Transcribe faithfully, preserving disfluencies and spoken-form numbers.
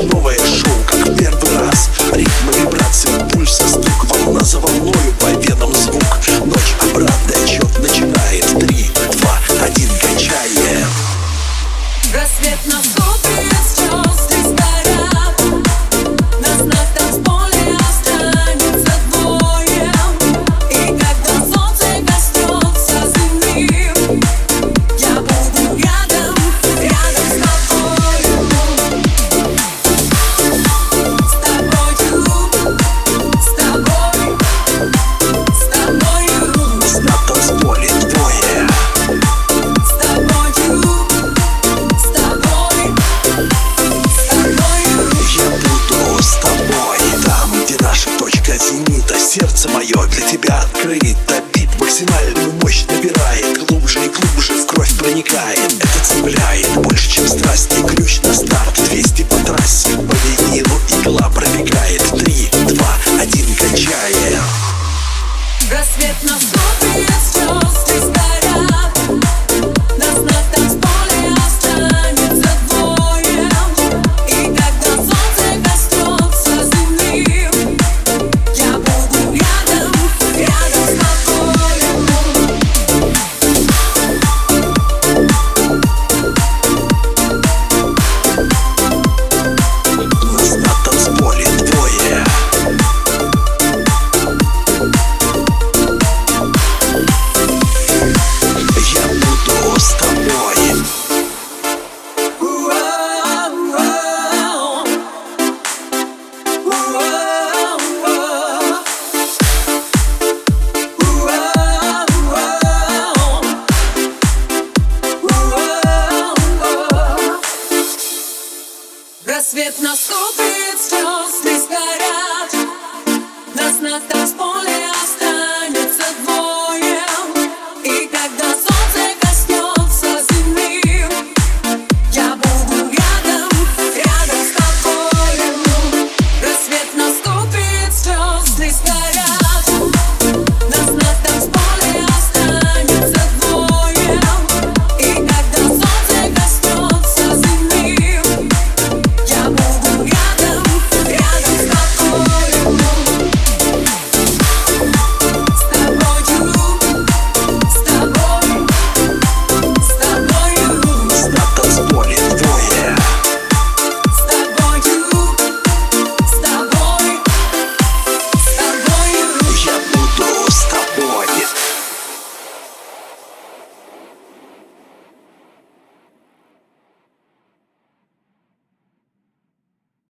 новое шоу, как в первый раз. Ритмы, вибрации, пульса, стук, волна за волною, по венам звук. Ночь, обратный отсчет начинает. Три, два, один, кончаем. Рассвет наступит, звезды сгорят. Нас на танцполе останется двое. И когда солнце коснется земли, я буду рядом, рядом с тобой. С тобою, с тобой, с тобою. Нас на танцполе двое. С тобою. Сердце мое для тебя открыто, бит максимальную мощь набирает, глубже и глубже в кровь проникает. Это цепляет больше, чем страсть, и ключ на старт. Двести по трассе, по винилу игла пробегает. Три, два, один, кончаем. Рассвет наступит, звезды сгорят. Нас на танцполе останется двое. И когда солнце коснется земли, я буду рядом, рядом с тобою. Нас на танцполе двое. Я буду с тобой. Рассвет наступит, звезды сгорят. Нас на танцполе